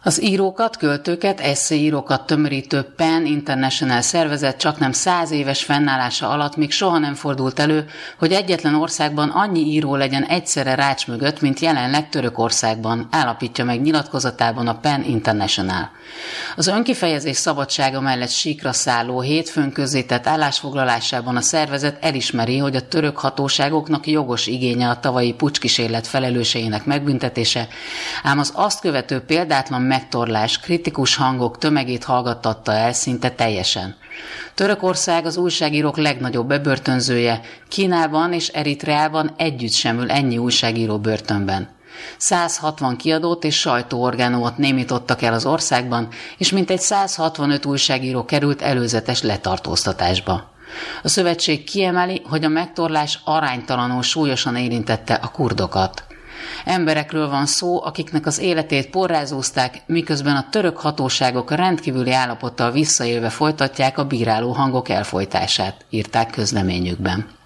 Az írókat, költőket, esszéírókat tömörítő PEN International szervezet csaknem 100 éves fennállása alatt még soha nem fordult elő, hogy egyetlen országban annyi író legyen egyszerre rács mögött, mint jelenleg Törökországban, állapítja meg nyilatkozatában a PEN International. Az önkifejezés szabadsága mellett síkra szálló hétfőn közzétett állásfoglalásában a szervezet elismeri, hogy a török hatóságoknak jogos igénye a tavalyi pucskísérlet felelőseinek megbüntetése, ám az azt követő példátlan megtorlás kritikus hangok tömegét hallgattatta el szinte teljesen. Törökország az újságírók legnagyobb bebörtönzője, Kínában és Eritreában együtt sem ül ennyi újságíró börtönben. 160 kiadót és sajtóorgánumot némítottak el az országban, és mintegy 165 újságíró került előzetes letartóztatásba. A szövetség kiemeli, hogy a megtorlás aránytalanul súlyosan érintette a kurdokat. Emberekről van szó, akiknek az életét porrázózták, miközben a török hatóságok rendkívüli állapottal visszaélve folytatják a bíráló hangok elfojtását, írták közleményükben.